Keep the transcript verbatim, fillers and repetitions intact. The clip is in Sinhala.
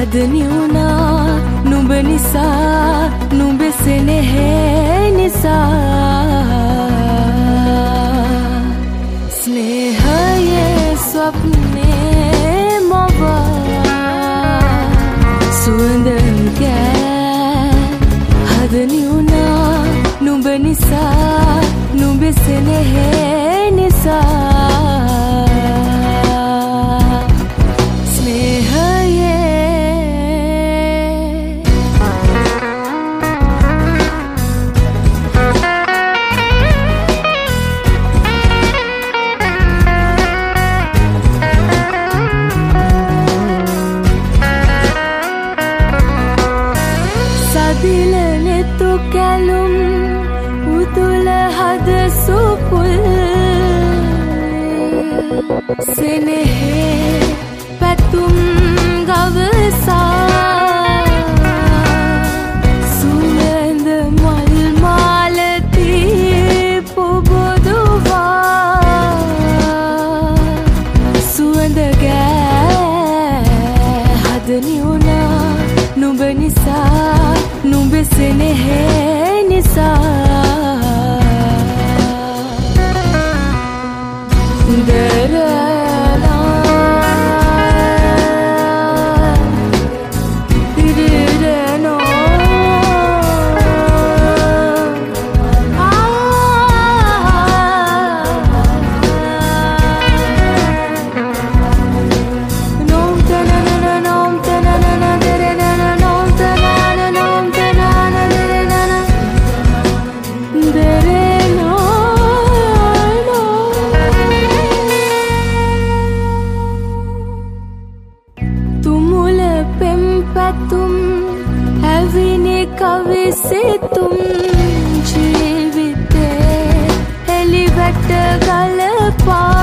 හදනි වුණා නුඹ නිසා නුඹ සෙනෙහේ නිසා ස්නේහයේ ස්වප්නේ මවා සුවඳන් කෑ හදනි වුණා නුඹ නිසා නුඹ සෙනෙහේ නිසා දිලනෙතු කැලුම් උතුල හද සුපුල් සෙනෙහේ පැතුම් ගවසා සුවඳ මල් මාලති පුබුදුවා සුවඳ ගෑ හදනි වුණා නුඹ නිසා නුඹ සෙනෙහේ නිසා දරලා දිරනෝ nom tanana nom tanana derena nom tanana nom tanana derena derena tumul pempatum avine kavisitum ජීවිතේ එලිවට ගලපා